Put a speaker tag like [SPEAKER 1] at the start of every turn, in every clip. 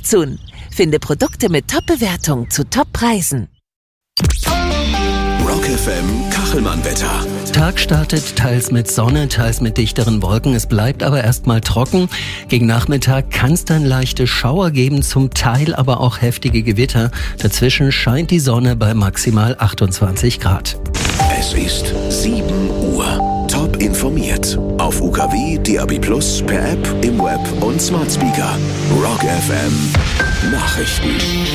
[SPEAKER 1] Amazon. Finde Produkte mit Top-Bewertung zu Top-Preisen.
[SPEAKER 2] Rock FM Kachelmann-Wetter.
[SPEAKER 3] Tag startet teils mit Sonne, teils mit dichteren Wolken. Es bleibt aber erstmal trocken. Gegen Nachmittag kann es dann leichte Schauer geben, zum Teil aber auch heftige Gewitter. Dazwischen scheint die Sonne bei maximal 28 Grad.
[SPEAKER 2] Es ist 7 Uhr. Top informiert. Auf UKW, DAB+, per App, im Web und Smart Speaker. Rock FM Nachrichten.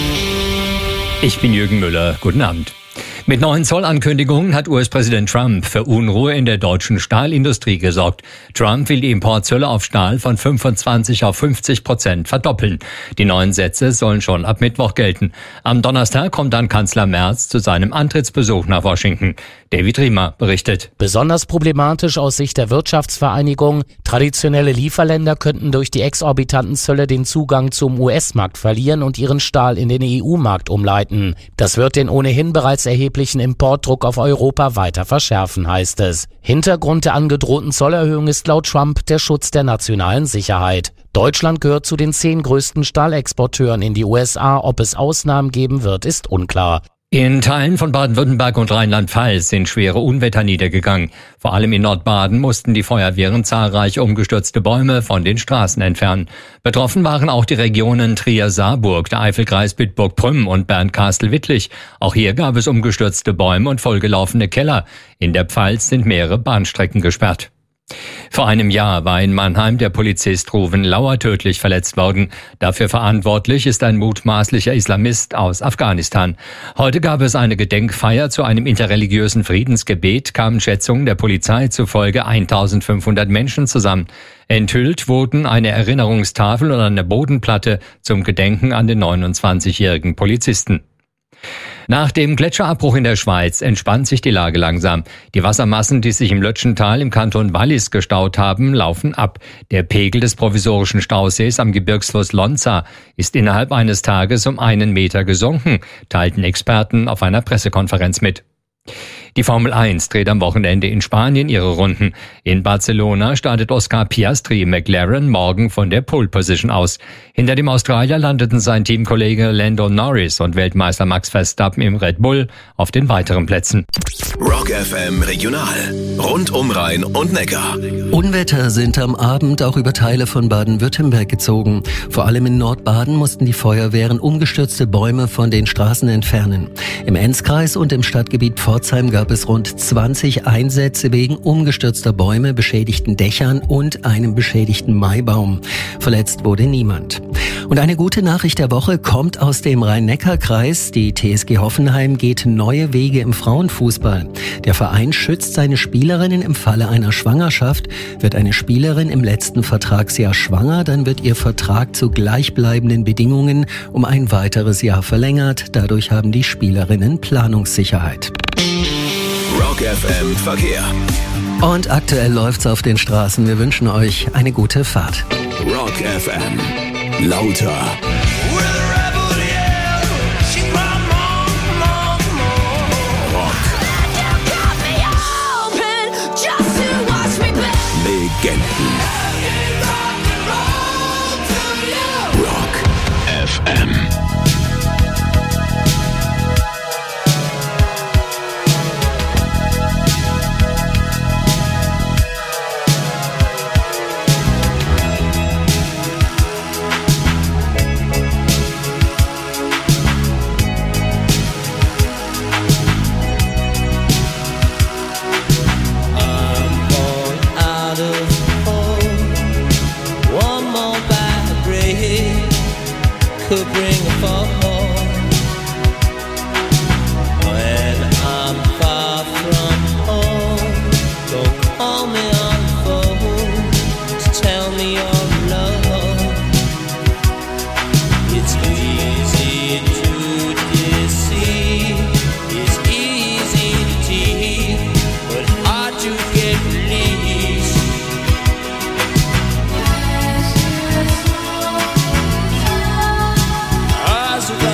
[SPEAKER 4] Ich bin Jürgen Müller. Guten Abend. Mit neuen Zollankündigungen hat US-Präsident Trump für Unruhe in der deutschen Stahlindustrie gesorgt. Trump will die Importzölle auf Stahl von 25 auf 50% verdoppeln. Die neuen Sätze sollen schon ab Mittwoch gelten. Am Donnerstag kommt dann Kanzler Merz zu seinem Antrittsbesuch nach Washington. David Riemer berichtet.
[SPEAKER 5] Besonders problematisch aus Sicht der Wirtschaftsvereinigung. Traditionelle Lieferländer könnten durch die exorbitanten Zölle den Zugang zum US-Markt verlieren und ihren Stahl in den EU-Markt umleiten. Das wird den ohnehin bereits erheblichen Importdruck auf Europa weiter verschärfen, heißt es. Hintergrund der angedrohten Zollerhöhung ist laut Trump der Schutz der nationalen Sicherheit. Deutschland gehört zu den 10 größten Stahlexporteuren in die USA. Ob es Ausnahmen geben wird, ist unklar.
[SPEAKER 4] In Teilen von Baden-Württemberg und Rheinland-Pfalz sind schwere Unwetter niedergegangen. Vor allem in Nordbaden mussten die Feuerwehren zahlreiche umgestürzte Bäume von den Straßen entfernen. Betroffen waren auch die Regionen Trier-Saarburg, der Eifelkreis Bitburg-Prüm und Bernkastel-Wittlich. Auch hier gab es umgestürzte Bäume und vollgelaufene Keller. In der Pfalz sind mehrere Bahnstrecken gesperrt. Vor einem Jahr war in Mannheim der Polizist Ruven Lauer tödlich verletzt worden. Dafür verantwortlich ist ein mutmaßlicher Islamist aus Afghanistan. Heute gab es eine Gedenkfeier zu einem interreligiösen Friedensgebet, kamen Schätzungen der Polizei zufolge 1500 Menschen zusammen. Enthüllt wurden eine Erinnerungstafel und eine Bodenplatte zum Gedenken an den 29-jährigen Polizisten. Nach dem Gletscherabbruch in der Schweiz entspannt sich die Lage langsam. Die Wassermassen, die sich im Lötschental im Kanton Wallis gestaut haben, laufen ab. Der Pegel des provisorischen Stausees am Gebirgsfluss Lonza ist innerhalb eines Tages um 1 Meter gesunken, teilten Experten auf einer Pressekonferenz mit. Die Formel 1 dreht am Wochenende in Spanien ihre Runden. In Barcelona startet Oscar Piastri McLaren morgen von der Pole Position aus. Hinter dem Australier landeten sein Teamkollege Lando Norris und Weltmeister Max Verstappen im Red Bull auf den weiteren Plätzen.
[SPEAKER 2] Rock FM Regional. Rund um Rhein und Neckar.
[SPEAKER 3] Unwetter sind am Abend auch über Teile von Baden-Württemberg gezogen. Vor allem in Nordbaden mussten die Feuerwehren umgestürzte Bäume von den Straßen entfernen. Im Enzkreis und im Stadtgebiet Pforzheim gab es rund 20 Einsätze wegen umgestürzter Bäume, beschädigten Dächern und einem beschädigten Maibaum. Verletzt wurde niemand. Und eine gute Nachricht der Woche kommt aus dem Rhein-Neckar-Kreis. Die TSG Hoffenheim geht neue Wege im Frauenfußball. Der Verein schützt seine Spielerinnen im Falle einer Schwangerschaft. Wird eine Spielerin im letzten Vertragsjahr schwanger, dann wird ihr Vertrag zu gleichbleibenden Bedingungen um ein weiteres Jahr verlängert. Dadurch haben die Spielerinnen Planungssicherheit.
[SPEAKER 2] Rock FM Verkehr.
[SPEAKER 3] Und aktuell läuft's auf den Straßen. Wir wünschen euch eine gute Fahrt.
[SPEAKER 2] Rock FM. Lauter. Rock. Legenden. Rock FM.
[SPEAKER 6] Could bring a fall when I'm far from home. Don't call me on the phone to tell me your love. It's easy to deceive, it's easy to tease, but hard to get released. Eyes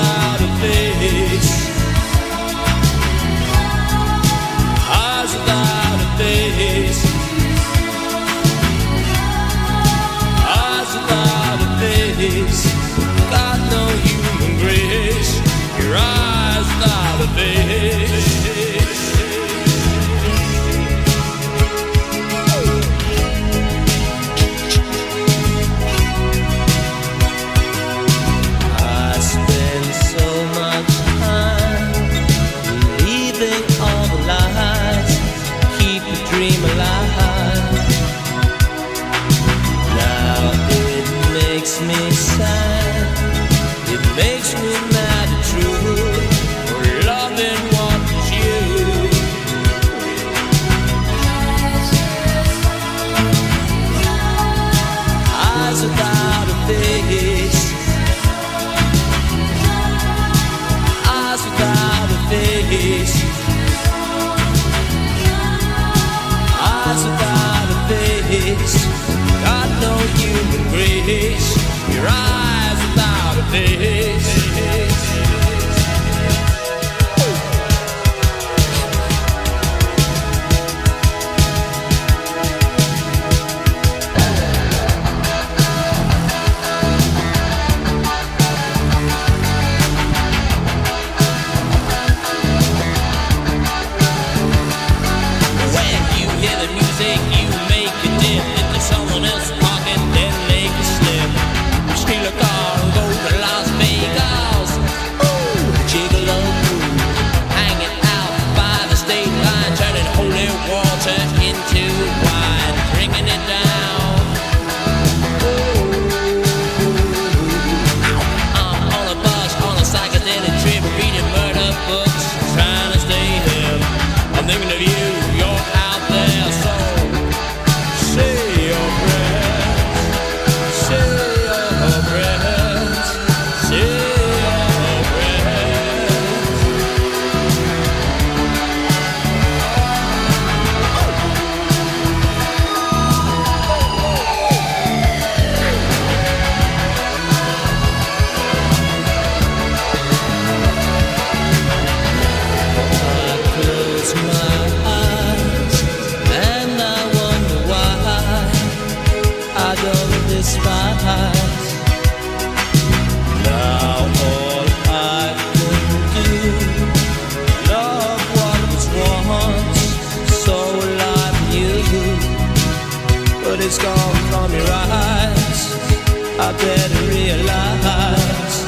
[SPEAKER 6] is gone from your eyes, I better realize.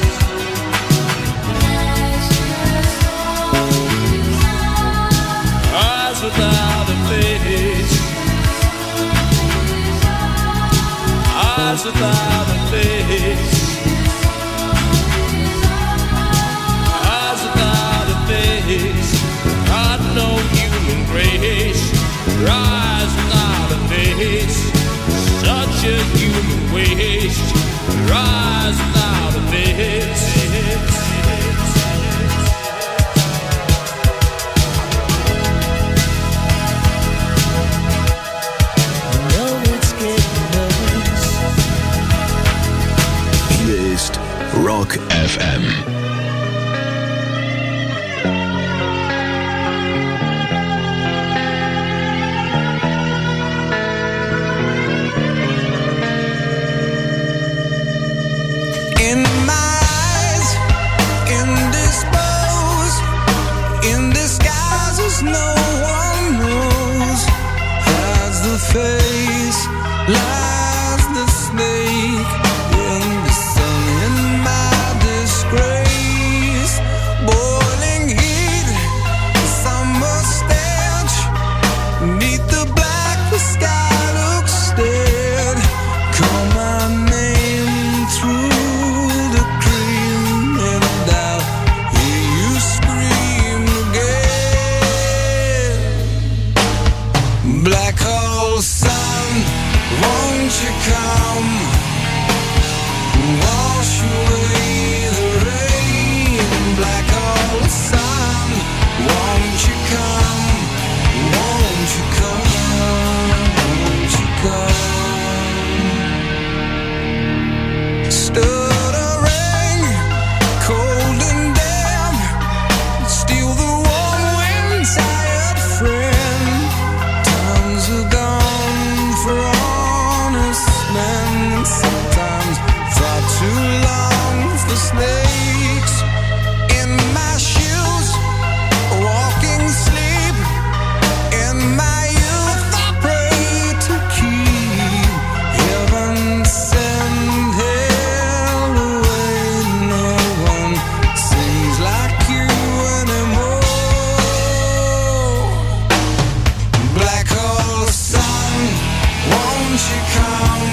[SPEAKER 6] Eyes without a face, eyes without a face, eyes without a face, got no human grace. Eyes without a face, such a human waste. Eyes without a face.
[SPEAKER 2] Hier ist Rock FM.
[SPEAKER 7] No one knows. As the face lies the snake in the sun, in my disgrace. Boiling heat, summer stench. Neath the black, the sky looks dead. Call my name through the cream, and I'll hear you scream again. Black hole sun, won't you come? Wash away the rain. Black hole sun, won't you come? Won't you come? Won't you come? Stuttering, cold and damp, steal the warm wind, tired friend. Are gone for honest men, sometimes far too long for snakes. In my shoes, walking sleep. In my youth, I pray to keep heaven send hell away. No one sings like you anymore. Black hole sun, won't you come?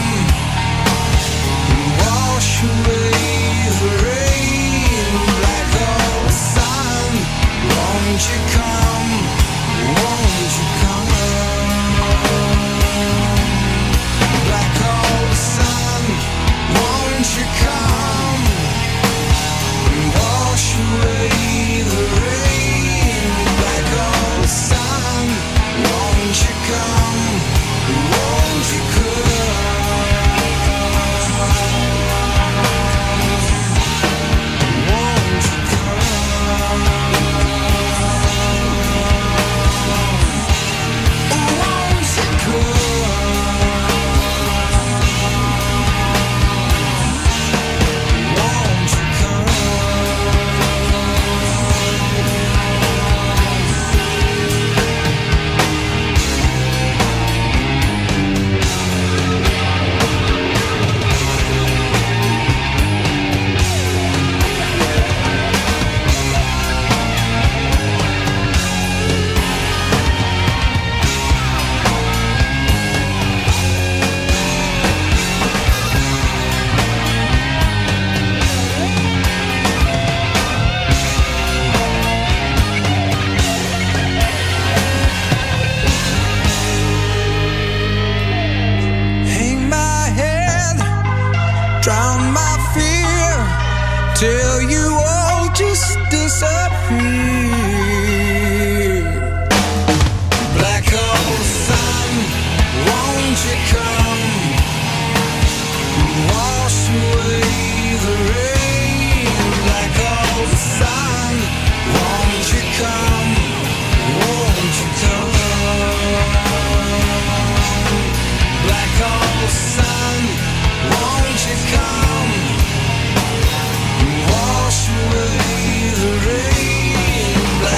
[SPEAKER 7] Wash away the rain. Black hole sun, won't you come? Won't you come? Black hole sun, won't you come? Wash away the rain. Black hole sun, won't you come? Won't you till you all just disappear. Black hole sun, won't you come? Wash away the rain. Black hole sun, won't you come? Won't you come? Black hole sun, won't you come? Wash away the rain.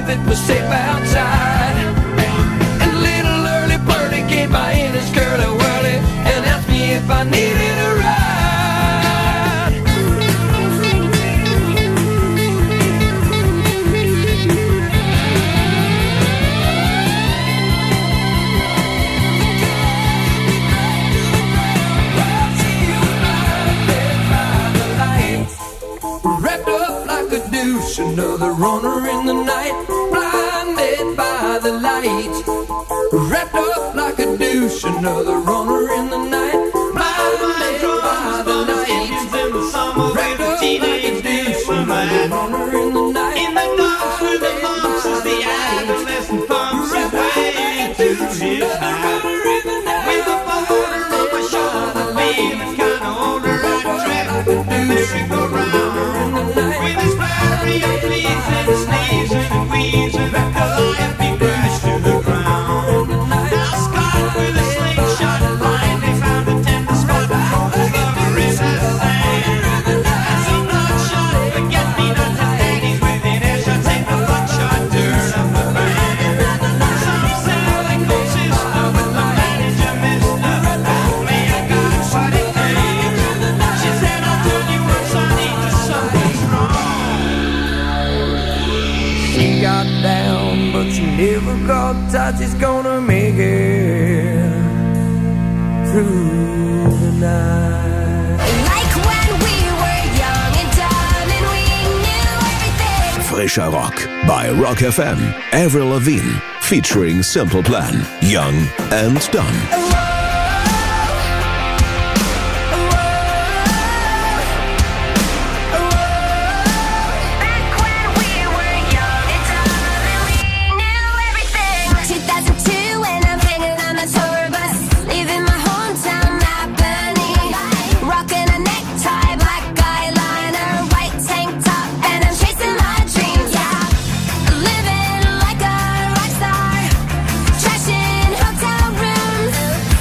[SPEAKER 7] if it was safe outside. And little early birdie came by in his curly whirly and asked me if I needed a ride. Wrapped up like a douche, another runner in the night, blinded by the light. Wrapped up like a douche, another runner in the night, blinded by the light. Wrapped up like a douche, another runner in the night, in the dark with the lumps as the adolescent pumps his way to his high. With a border on my shoulder, feeling kinda older, I track the merry-go-round. With his flurry of pleasing, sneezing and wheezing, the happy crash to the ground. Now Scott with a slingshot blindly found a tender spot over his hand. And some bloodshot forget-me-not ladies within earshot take the bloodshot dirt of the band. Some cynical sister with the manager, mister, told me I got what it takes. She said, I'll tell you what, sonny, just something's wrong. She got down, but she never got touch. She's gonna make it through the night.
[SPEAKER 8] Like when we were young and dumb and we knew everything.
[SPEAKER 2] Frischer Rock bei Rock FM. Avril Lavigne featuring Simple Plan. Young and Dumb.
[SPEAKER 8] Back when we were young and dumb and we knew everything. 2002 and I'm hanging on the tour bus, leaving my hometown Albany, rocking a necktie, black eyeliner, white tank top, and I'm chasing my dreams. Yeah, living like a rock star, trashing hotel rooms,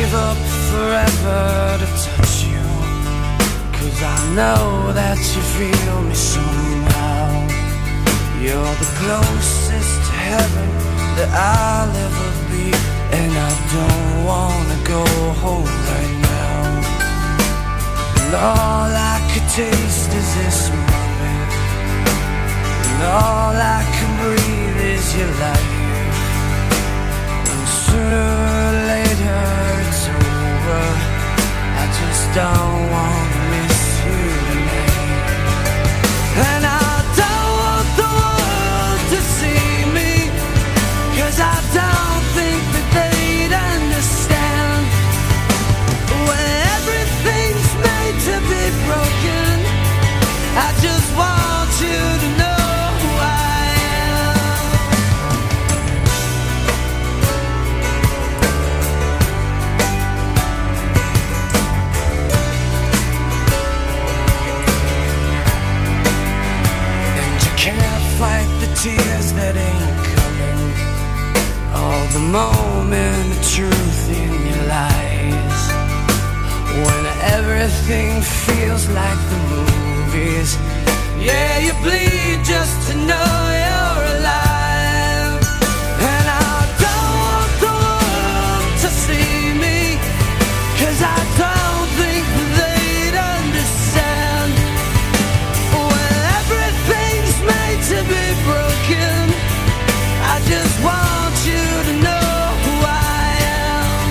[SPEAKER 7] give up forever to touch you, 'cause I know that you feel me somehow. You're the closest to heaven that I'll ever be, and I don't wanna go home right now. And all I could taste is this moment, and all I can breathe is your life. And sooner or later it's over, I just don't wanna miss you tonight. And I don't want the world to see me, 'cause I don't think that they'd understand. When everything's made to be broken, I just want you to know who I am. And you can't fight the tears that ain't coming, all the moment of truth in your lies. When everything feels like the movies, yeah, you bleed just to know you're alive. And I don't want the world to see me, 'cause I don't think they'd understand. When everything's made to be broken, I just want you to know who I am.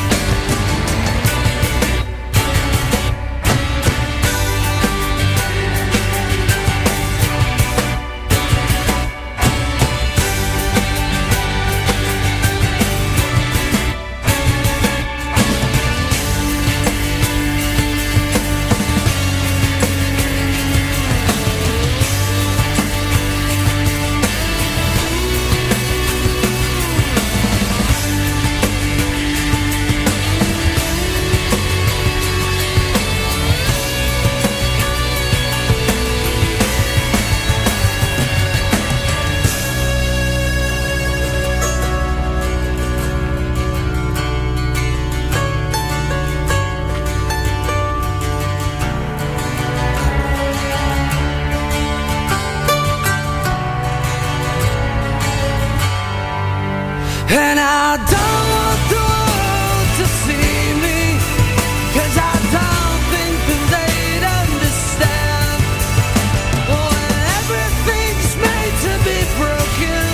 [SPEAKER 7] And I don't want the world to see me, 'cause I don't think that they'd understand. When everything's made to be broken,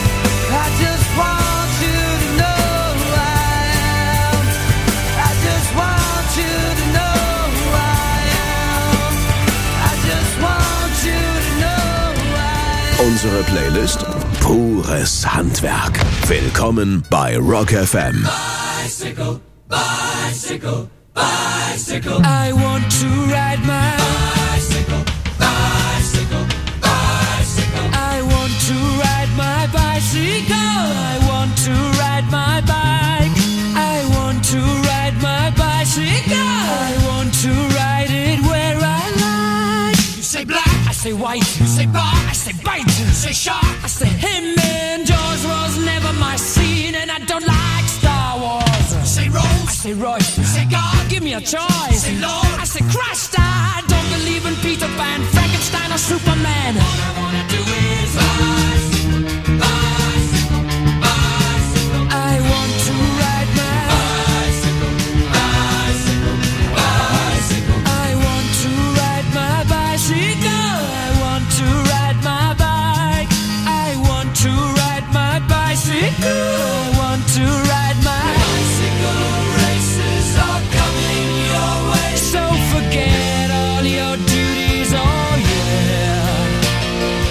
[SPEAKER 7] I just want you to know who I am. I just want you to know who I am. I just want you to know who I am.
[SPEAKER 2] Unsere Playlist pures Handwerk. Willkommen bei Rock FM.
[SPEAKER 7] Bicycle, bicycle, bicycle. I want to ride my bicycle, bicycle, bicycle. I want to ride my bicycle. I want to ride my bike. I want to ride my bicycle. I want to ride it where I like. You say black, I say white. You say bar, I say bite. You say shark, I say him. And Jaws was never my scene, and I don't like Star Wars. You say Rose, I say Royce. You say God, give me a choice. You say Lord, I say Christ. I don't believe in Peter Pan, Frankenstein, or Superman. All I wanna do is bicycle, bicycle, bicycle. I want to ride my bicycle, bicycle, bicycle. I want to ride my bicycle. I want to ride my bike. I want to ride my bicycle. I want to ride my bicycle. Races are coming your way, so forget all your duties. Oh yeah.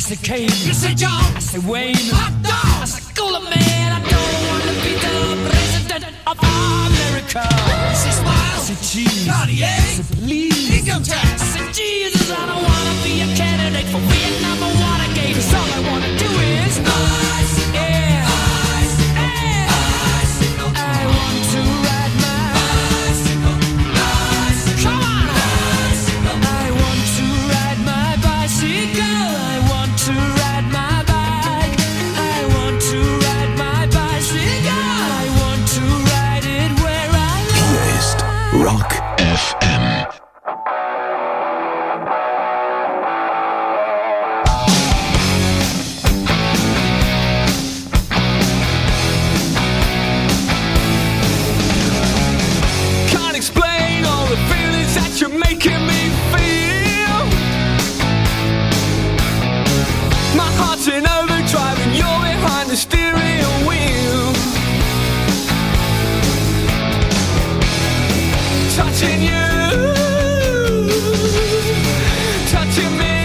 [SPEAKER 7] said, Kane. You said, John. I said, Wayne. Hot dog. I said, Cooler man, I don't want to be the president of America. I said, Smile. I said, Cheese. Cartier. I said, Please. Income tax. I said, Jesus, I don't want to be a candidate for Vietnam or Watergate. 'Cause all I want to do is ice. Yeah. Ice. Yeah. Bicycle. I want to ride my bicycle. Bicycle. Come on. Bicycle. I want to ride my bicycle. I want to ride my bike. I want to ride my bicycle. I want to ride it where I like.
[SPEAKER 2] Hier ist Rock FM.
[SPEAKER 7] Can't explain all the feelings that you're making me feel. My heart's in overdrive and you're behind the steering wheel. Touching you, touching me,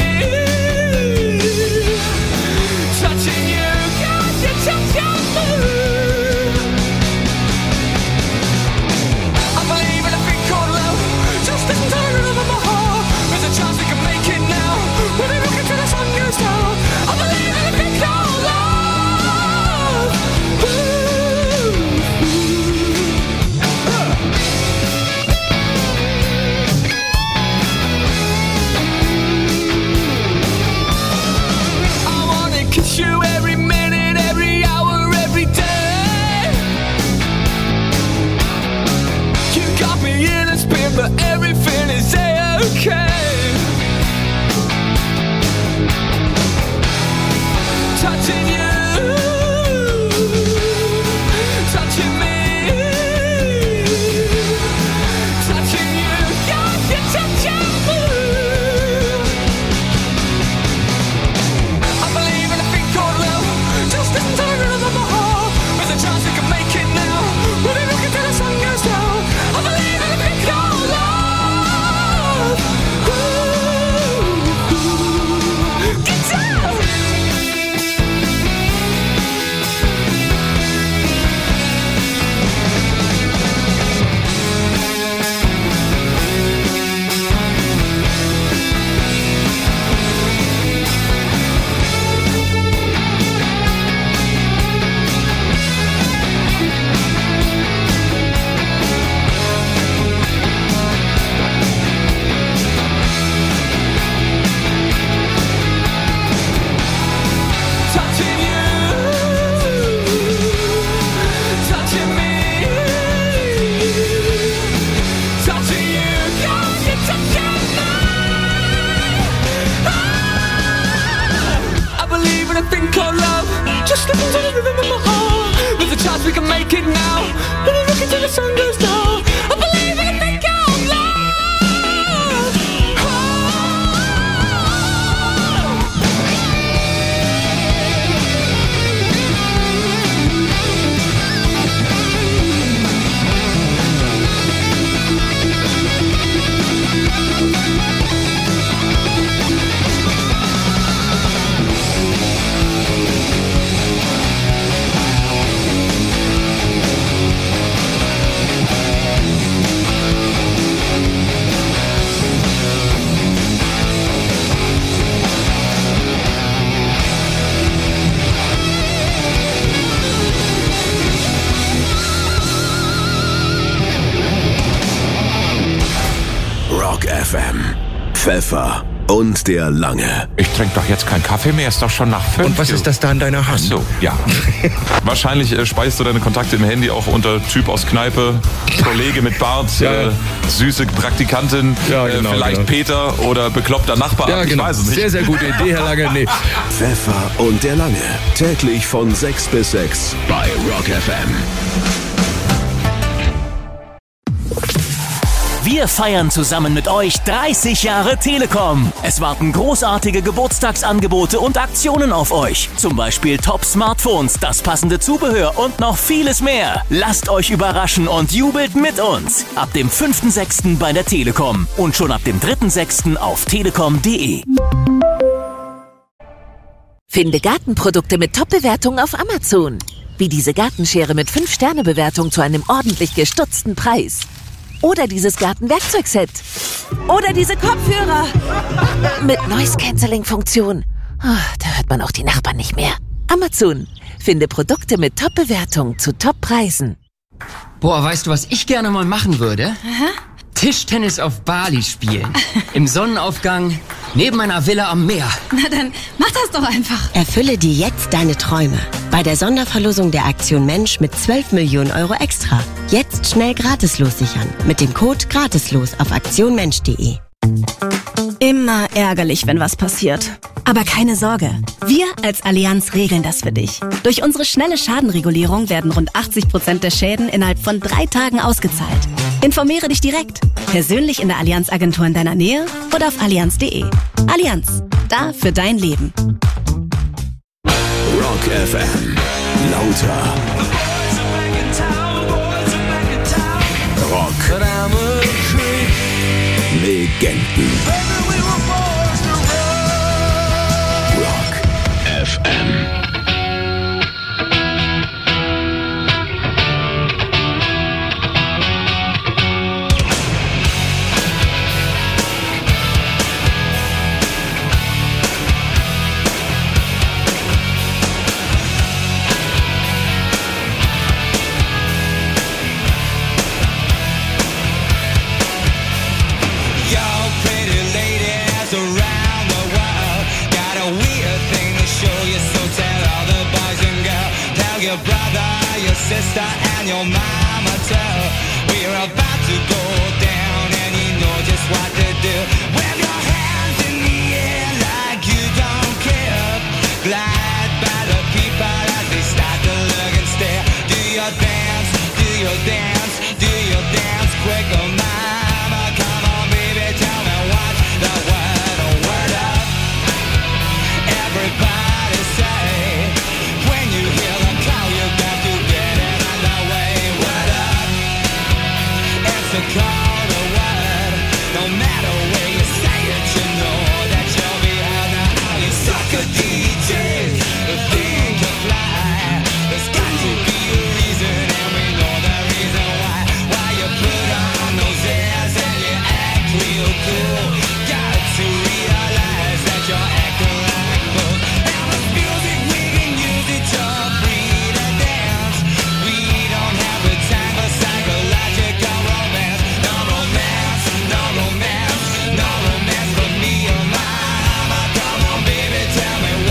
[SPEAKER 7] touching you, God, you touch your mood. I believe in a thing called love, just a turn of my heart. There's a chance we can make it now, when we look into the sun goes down. I believe in a thing called love. I wanna kiss you every minute, every hour, every day. You got me in a spin, but everything is A-okay. Touching you, touching me, touching you, God, you touch your mood. I believe in a thing called love, just a turn of my heart. There's a chance we can make it now, when we look until the sun goes down. I believe in a thing called love. Ooh, get down. Touching you, touching me, touching you, God, you touch your mind. I believe in a thing called love, just a turn of my heart. There's a chance we can make it now, when we look until the sun goes down. I believe in a thing called love.
[SPEAKER 2] Rock FM. Pfeffer und der Lange.
[SPEAKER 9] Ich trinke doch jetzt keinen Kaffee mehr, ist doch schon nach 5.
[SPEAKER 10] Und was ist das da in deiner Hand?
[SPEAKER 9] Ach so, ja. Wahrscheinlich speist du deine Kontakte im Handy auch unter Typ aus Kneipe, Kollege mit Bart,
[SPEAKER 10] Ja.
[SPEAKER 9] Süße Praktikantin,
[SPEAKER 10] Ja, genau,
[SPEAKER 9] vielleicht
[SPEAKER 10] genau.
[SPEAKER 9] Peter oder bekloppter Nachbar.
[SPEAKER 10] Ja,
[SPEAKER 9] Ich
[SPEAKER 10] genau.
[SPEAKER 9] weiß es nicht.
[SPEAKER 10] Sehr, sehr gute Idee, Herr Lange. Nee.
[SPEAKER 2] Pfeffer und der Lange. Täglich von 6 bis 6 bei Rock FM.
[SPEAKER 11] Wir feiern zusammen mit euch 30 Jahre Telekom. Es warten großartige Geburtstagsangebote und Aktionen auf euch. Zum Beispiel Top-Smartphones, das passende Zubehör und noch vieles mehr. Lasst euch überraschen und jubelt mit uns. Ab dem 5.6. bei der Telekom und schon ab dem 3.6. auf telekom.de.
[SPEAKER 1] Finde Gartenprodukte mit Top-Bewertungen auf Amazon. Wie diese Gartenschere mit 5-Sterne-Bewertung zu einem ordentlich gestutzten Preis. Oder dieses Gartenwerkzeugset. Oder diese Kopfhörer. Mit Noise-Canceling-Funktion. Oh, da hört man auch die Nachbarn nicht mehr. Amazon. Finde Produkte mit Top-Bewertung zu Top-Preisen.
[SPEAKER 12] Boah, weißt du, was ich gerne mal machen würde?
[SPEAKER 13] Aha.
[SPEAKER 12] Tischtennis auf Bali spielen. Im Sonnenaufgang, neben einer Villa am Meer.
[SPEAKER 13] Na dann, mach das doch einfach.
[SPEAKER 14] Erfülle dir jetzt deine Träume. Bei der Sonderverlosung der Aktion Mensch mit 12 Millionen Euro extra. Jetzt schnell gratislos sichern. Mit dem Code GRATISLOS auf aktionmensch.de.
[SPEAKER 15] Immer ärgerlich, wenn was passiert. Aber keine Sorge, wir als Allianz regeln das für dich. Durch unsere schnelle Schadenregulierung werden rund 80% der Schäden innerhalb von 3 Tagen ausgezahlt. Informiere dich direkt, persönlich in der Allianz-Agentur in deiner Nähe oder auf allianz.de. Allianz, da für dein Leben.
[SPEAKER 2] Rock FM. Lauter. Rock. Legenden. Rock FM.
[SPEAKER 6] Your brother, your sister, and your mama too. We're about to go down, and you know just what to do. Wave your hands in the air like you don't care. Glide by the people as they start to look and stare. Do your dance, do your dance, do your dance quick, oh mama. Come on, baby, tell me what's the word, oh word up. Everybody say, when you hear the call, you got to get it underway. Word up, it's a call to word. No matter where you say it, you know that you'll be heard. Now all you sucker DJs that think you fly, there's got to be a reason, and we know the reason why. Why you put on those airs and you act real cool. Got to realize that you're acting like fools. And with music we can use it to breed a dance. We don't have the time for psychological romance. No romance, no romance, no romance for me or my mama. Come on, baby, tell me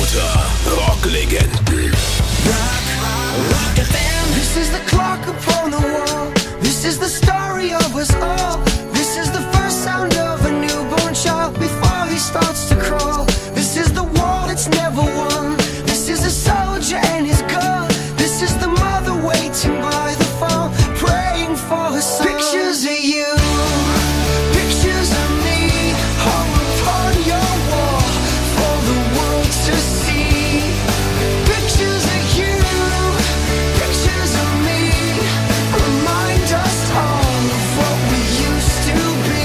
[SPEAKER 2] Unter Rocklegenden.
[SPEAKER 7] Rock FM. This is the clock upon the wall. This is the story of us all. This is the first sound of a newborn child before he starts to crawl. This is the war that's never won. This is a soldier and his gun. This is the mother waiting by the phone, praying for her son. Pictures of you, pictures of me, hung upon your wall for the world to see. Pictures of you, pictures of me, remind us all of what we used to be.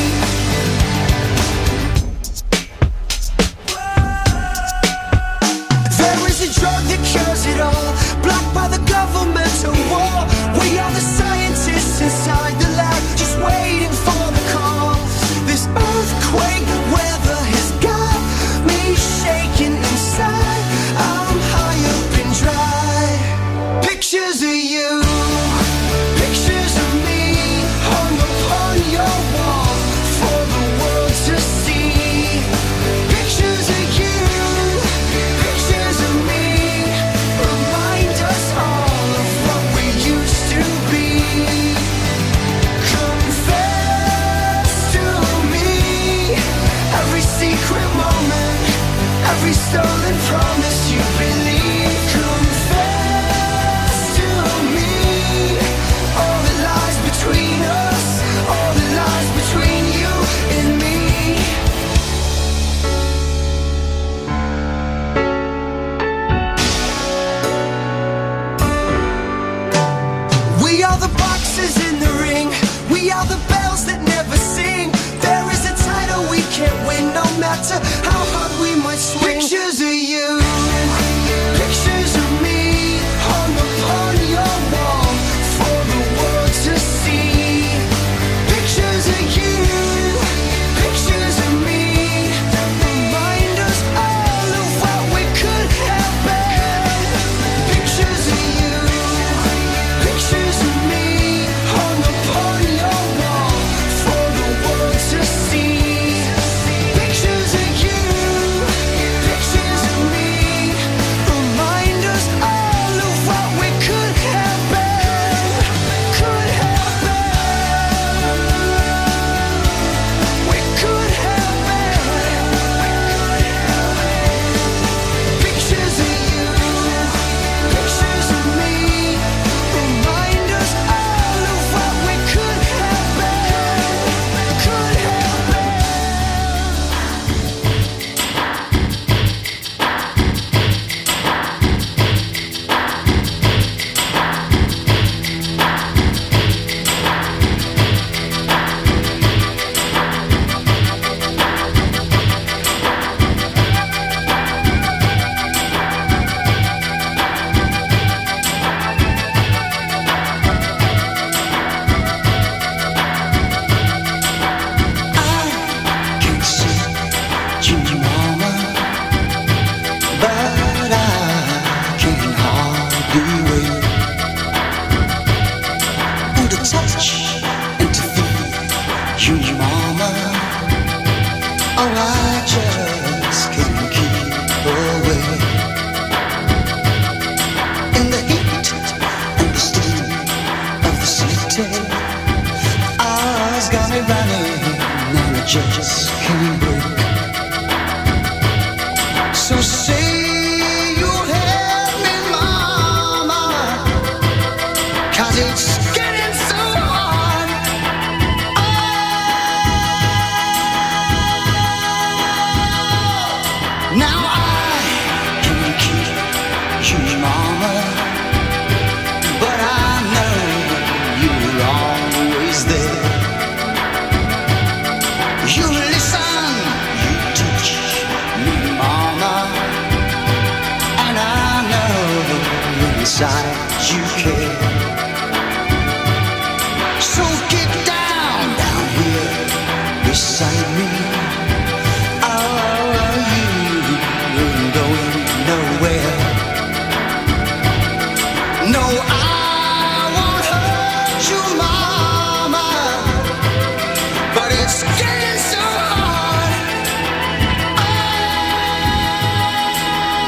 [SPEAKER 7] There is a drug that cures it all, blocked by the governmental war. We are the scientists inside the lab, just waiting for the call. This earthquake weather has got me shaking inside. I'm high up and dry. Pictures of you, pictures of me, hung upon your wall for the world to see. Pictures of you, pictures of me, remind us all of what we used to be. Confess to me every secret moment, every stolen promise you believe. Confess to me all the lies between us, all the lies between you and me. We are the boxes in the ring. We are the bells that never sing. There is a title we can't win, no matter how hard we might swing. Pictures of you, pictures of me, hung upon your wall for the world to see. Pictures of you, pictures of me, remind us all of what we could have been. Pictures of you, pictures of me, hung upon your wall for the world to see. Pictures of you, pictures of me, remind us all of what we could have been. Could have been. We could have been. Pictures of you, pictures of me, remind us all of what we could have been. Could have been. Can't see Junior Mama, but I can hardly wait. To touch and to feel Junior Mama, oh, I just can't keep away. In the heat and the steam of the city, eyes got me running and I just can't break. So say you'll help me, Mama, 'cause it's getting so hard. Now I can keep you, Mama, but I know you're always there. You listen, you teach me, Mama, and I know inside you care. So get down here beside me. Oh, you ain't going nowhere. No, I won't hurt you, Mama, but it's getting so hard.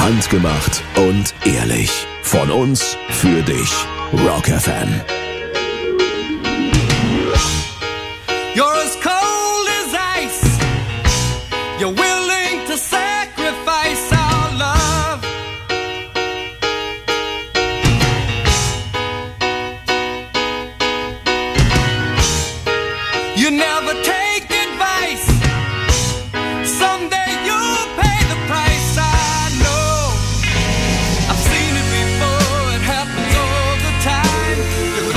[SPEAKER 2] Handgemacht und ehrlich. Von uns für dich. Rock FM.
[SPEAKER 6] You're as cold as ice. You're willing to sacrifice our love. You never take advice. Someday you'll pay the price. I know. I've seen it before. It happens all the time. You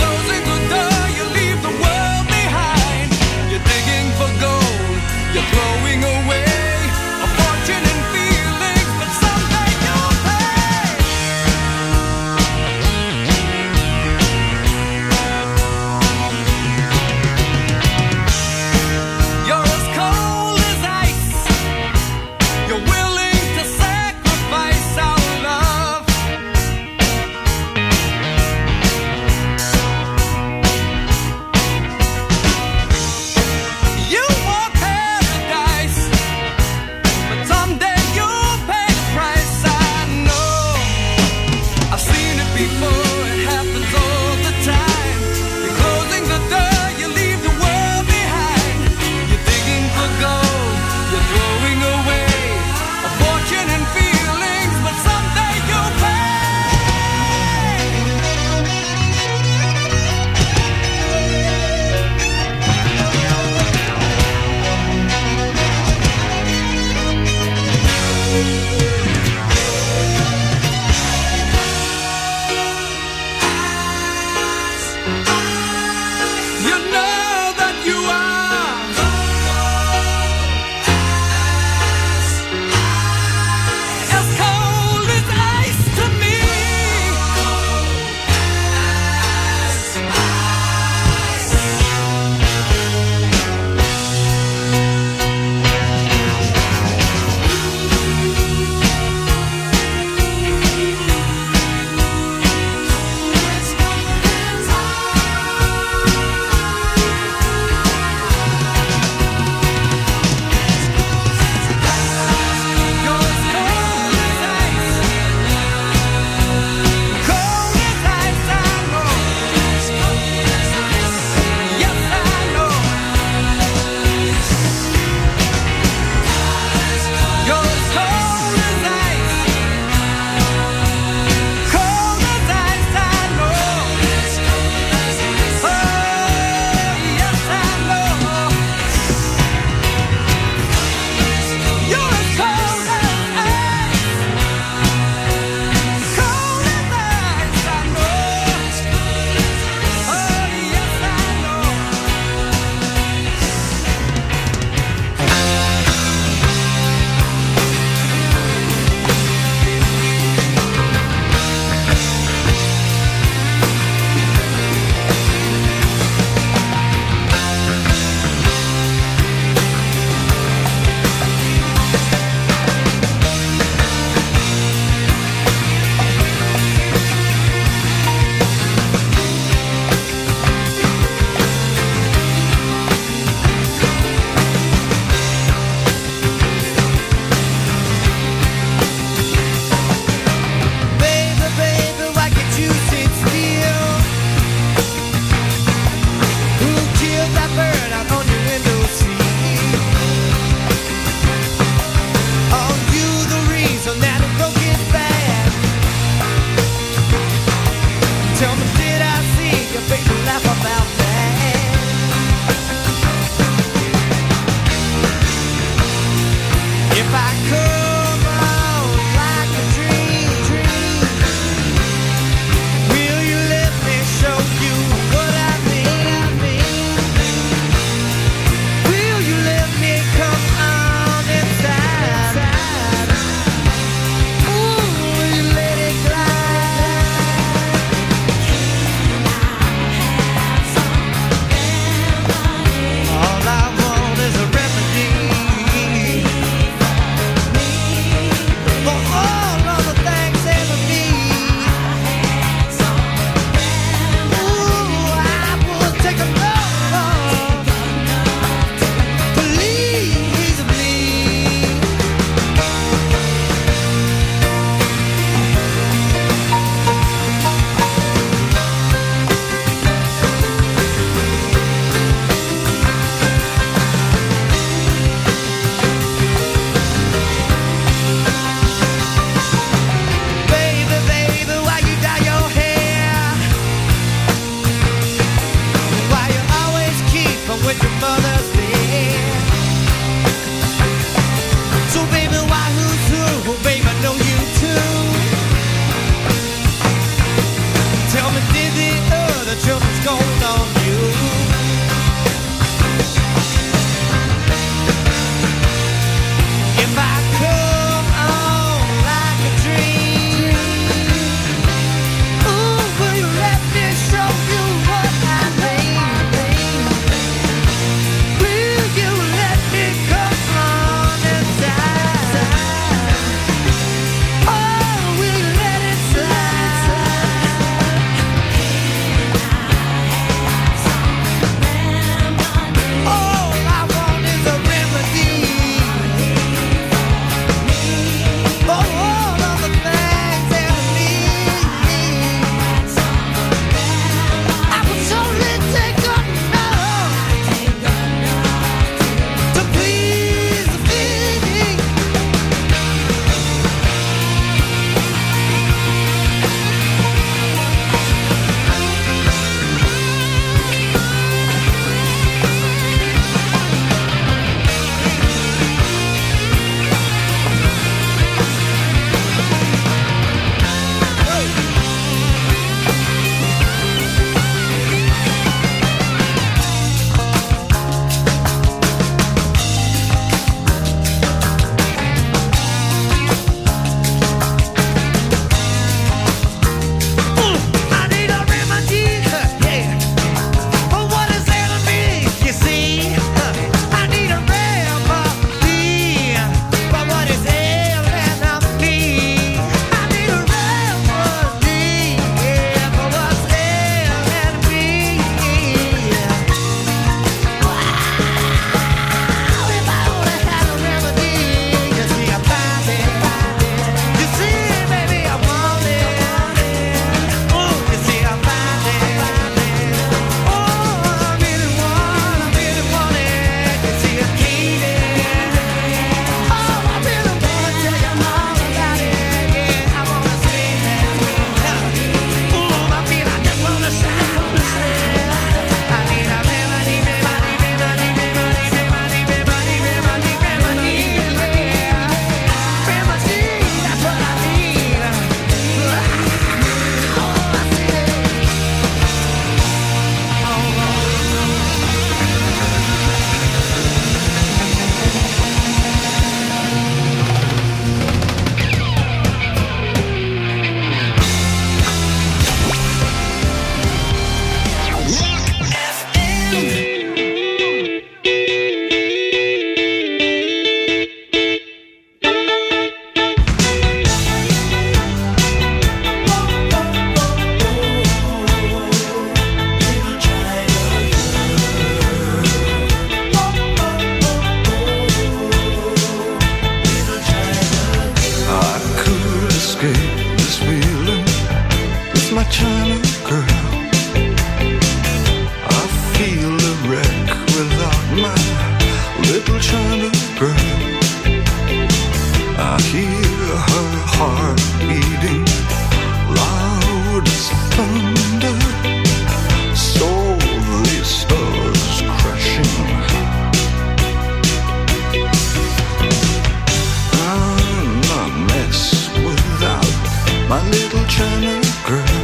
[SPEAKER 16] China girl.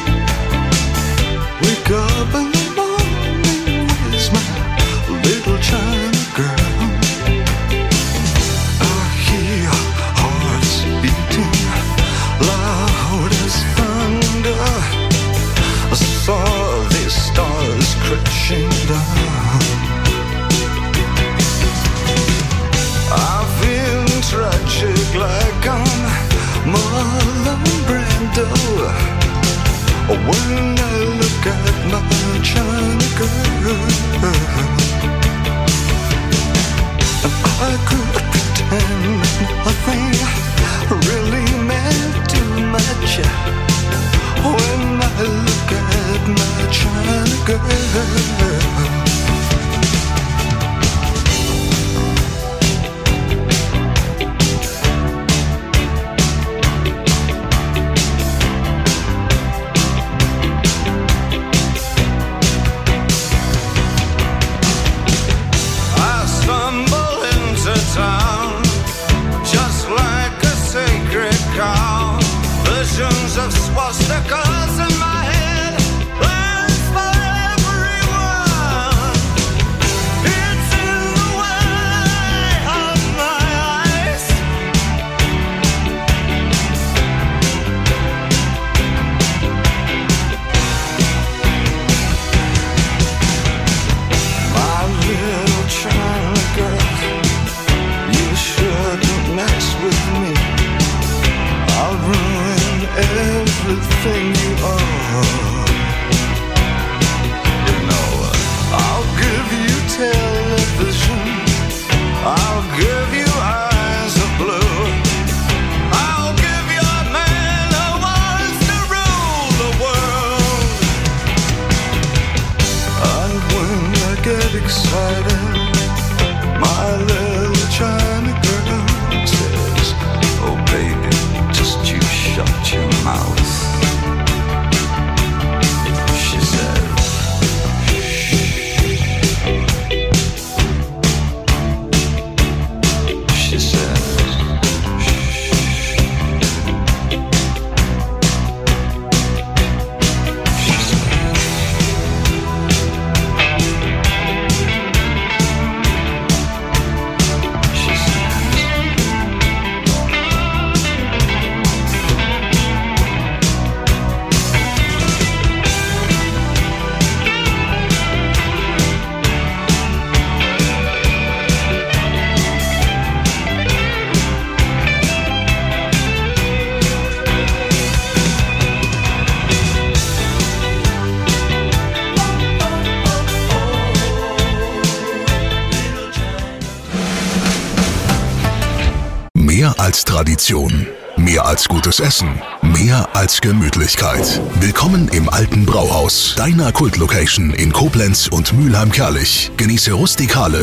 [SPEAKER 16] Wake up in the morning, where's my little China girl? I hear hearts beating loud as thunder. I saw these stars crashing down. I feel tragic like I'm Marlon Brando when I look at my China girl. And I could pretend nothing really meant too much when I look at my China girl. Visions of swastikas in my head, plans for everyone. It's in the way of my eyes. My little China girl, you shouldn't mess with me. I'll ruin everything you are. You know, I'll give you television, I'll give you eyes of blue, I'll give you a man who wants to rule the world. And when I get excited, my little China girl says, oh baby, you shut your mouth. She said, she said,
[SPEAKER 2] Mehr als Tradition, mehr als gutes Essen, mehr als Gemütlichkeit. Willkommen im Alten Brauhaus, deiner Kultlocation in Koblenz und Mülheim-Kärlich. Genieße rustikale